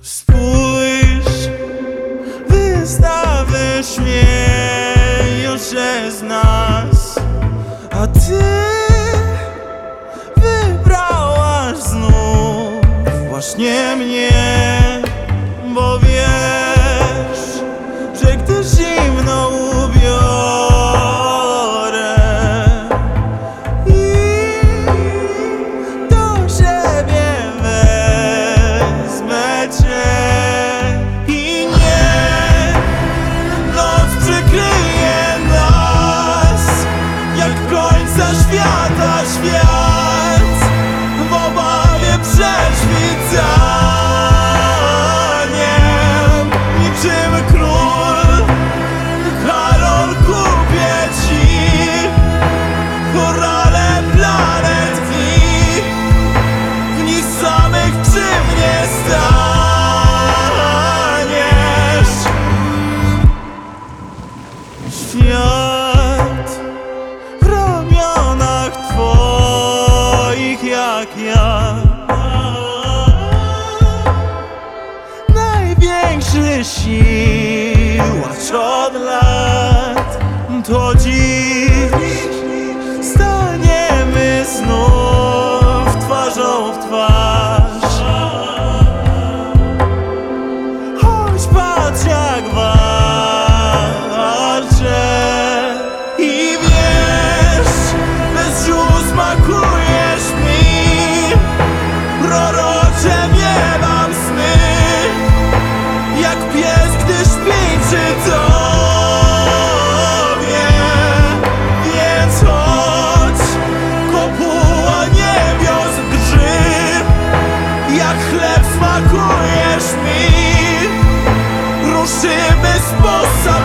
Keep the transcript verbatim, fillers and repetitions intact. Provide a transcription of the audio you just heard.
Spójrz, wystawy śmieją się z nas, a ty wybrałaś znów właśnie mnie. Bo wiesz, że gdy zimno ubiorę i do siebie wezmę cię i nie noc przykryje nas jak końca świata świat w obawie przed świtaniem. Niczym król Karol kupię ci korale planet i w nich samych przy mnie staniesz. Świat w ramionach twoich jak ja, największy siłacz od lat. To dziś staniemy znów twarzą w twarz. Choć patrz jak walczę i wiesz, bez ziół smakujesz mi. Prorocze miewam sny jak pies, gdy śpi przy tobie. Więc chodź, kopuła niebios drży, jak chleb smakujesz mi. Ruszymy z posa